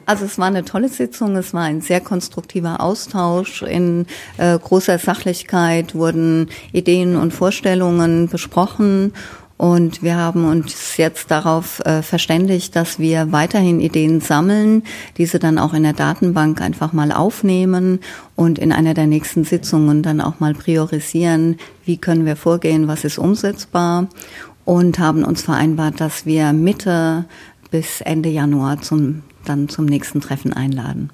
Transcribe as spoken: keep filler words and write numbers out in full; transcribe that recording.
Also es war eine tolle Sitzung, es war ein sehr konstruktiver Austausch. In äh, großer Sachlichkeit wurden Ideen und Vorstellungen besprochen. Und wir haben uns jetzt darauf äh, verständigt, dass wir weiterhin Ideen sammeln, diese dann auch in der Datenbank einfach mal aufnehmen und in einer der nächsten Sitzungen dann auch mal priorisieren, wie können wir vorgehen, was ist umsetzbar, und haben uns vereinbart, dass wir Mitte bis Ende Januar zum, dann zum nächsten Treffen einladen.